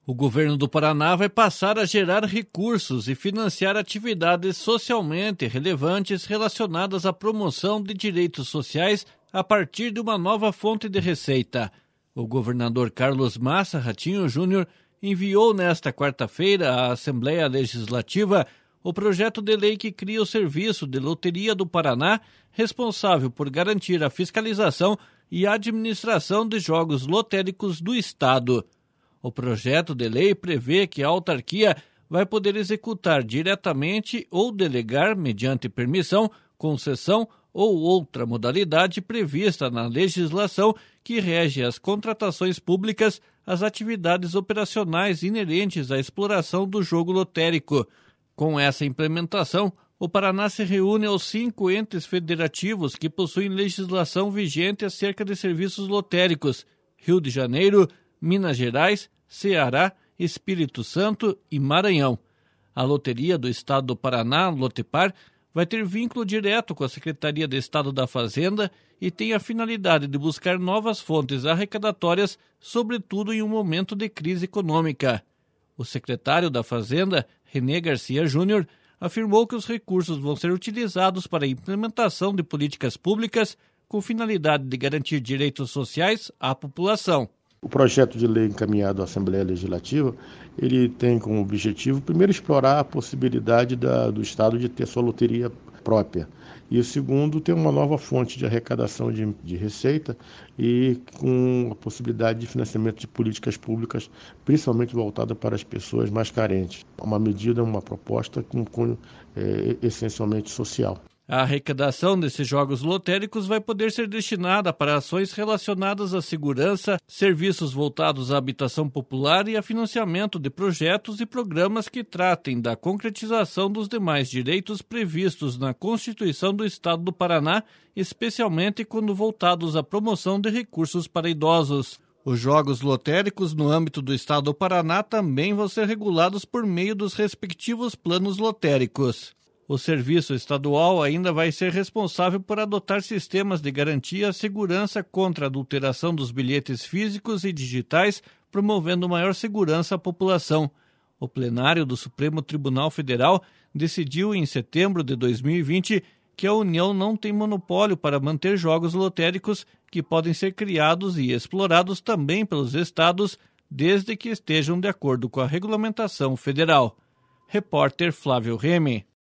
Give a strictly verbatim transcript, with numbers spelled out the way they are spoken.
O governo do Paraná vai passar a gerar recursos e financiar atividades socialmente relevantes relacionadas à promoção de direitos sociais a partir de uma nova fonte de receita. O governador Carlos Massa Ratinho Júnior enviou nesta quarta-feira à Assembleia Legislativa o projeto de lei que cria o Serviço de Loteria do Paraná, responsável por garantir a fiscalização e a administração de jogos lotéricos do Estado. O projeto de lei prevê que a autarquia vai poder executar diretamente ou delegar, mediante permissão, concessão ou outra modalidade prevista na legislação que rege as contratações públicas, as atividades operacionais inerentes à exploração do jogo lotérico. Com essa implementação, o Paraná se reúne aos cinco entes federativos que possuem legislação vigente acerca de serviços lotéricos: Rio de Janeiro, Minas Gerais, Ceará, Espírito Santo e Maranhão. A Loteria do Estado do Paraná, Lotepar, vai ter vínculo direto com a Secretaria de Estado da Fazenda e tem a finalidade de buscar novas fontes arrecadatórias, sobretudo em um momento de crise econômica. O secretário da Fazenda, René Garcia Júnior, afirmou que os recursos vão ser utilizados para a implementação de políticas públicas com finalidade de garantir direitos sociais à população. O projeto de lei encaminhado à Assembleia Legislativa, ele tem como objetivo, primeiro, explorar a possibilidade da, do Estado de ter sua loteria própria. E o segundo, ter uma nova fonte de arrecadação de, de receita e com a possibilidade de financiamento de políticas públicas, principalmente voltada para as pessoas mais carentes. Uma medida, uma proposta com cunho é, essencialmente social. A arrecadação desses jogos lotéricos vai poder ser destinada para ações relacionadas à segurança, serviços voltados à habitação popular e a financiamento de projetos e programas que tratem da concretização dos demais direitos previstos na Constituição do Estado do Paraná, especialmente quando voltados à promoção de recursos para idosos. Os jogos lotéricos no âmbito do Estado do Paraná também vão ser regulados por meio dos respectivos planos lotéricos. O serviço estadual ainda vai ser responsável por adotar sistemas de garantia à segurança contra a adulteração dos bilhetes físicos e digitais, promovendo maior segurança à população. O plenário do Supremo Tribunal Federal decidiu em setembro de dois mil e vinte que a União não tem monopólio para manter jogos lotéricos que podem ser criados e explorados também pelos estados, desde que estejam de acordo com a regulamentação federal. Repórter Flávio Remy.